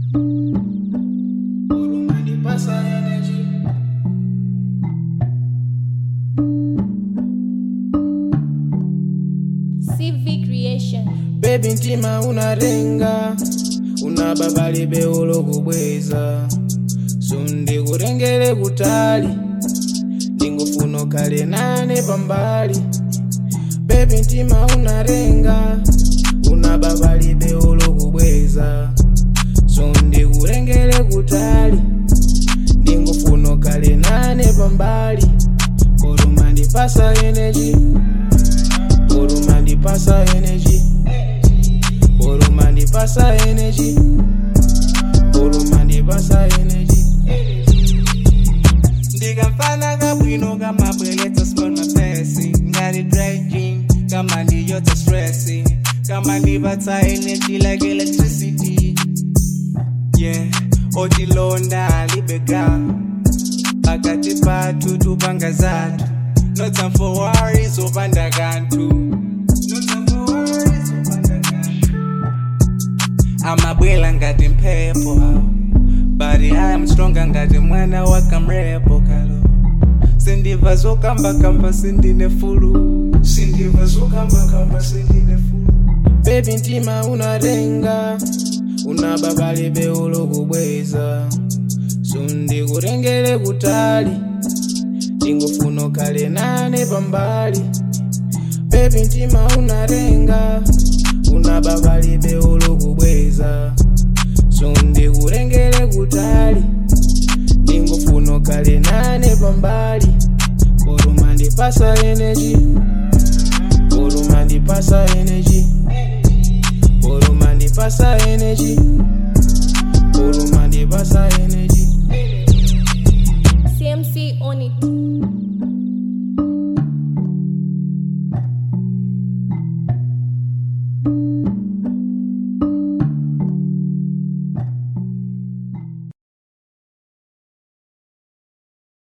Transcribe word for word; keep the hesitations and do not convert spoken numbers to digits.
Pasa energy. C V Creation. Baby ntima unarenga, unababalibe olokubweza. Sundi kurengele kutali, ndingufuna kale nane pambali. Baby ntima unarenga, unababalibe olokubweza. Sundi kurengele kutali, ndingufuna kale nane pambali. Korumandi pasa energy. Korumandi pasa energy. Korumandi pasa energy. Korumandi pasa energy. Ndiga mfana kabwino kama bweleta small mapesi. Ngari dry gin kama ndi yota stressing. Kama ndi bata energy like electricity. Yeah, oti londa libega. Pakati patu tupanga zatu. No time for worries upanda kantu. No time for worries upanda kantu. Amabwela ngati mphepo. But I am stronger ngati mwana wakamrepo kalo. Sindiva zokamba kamba sindine fulu. Sindiva zokamba kamba sindine fulu. Baby ntima unarenga, unababalibe olokubweza. Sundi kurengele kutali, ndingufuna kale nane pambali. Baby ntima unarenga, unababalibe olokubweza. Sundi kurengele kutali, ndingufuna kale nane pambali. Korumandi pasa energy. Korumandi pasa energy. Korumandi pasa energy. Korumandi pasa energy.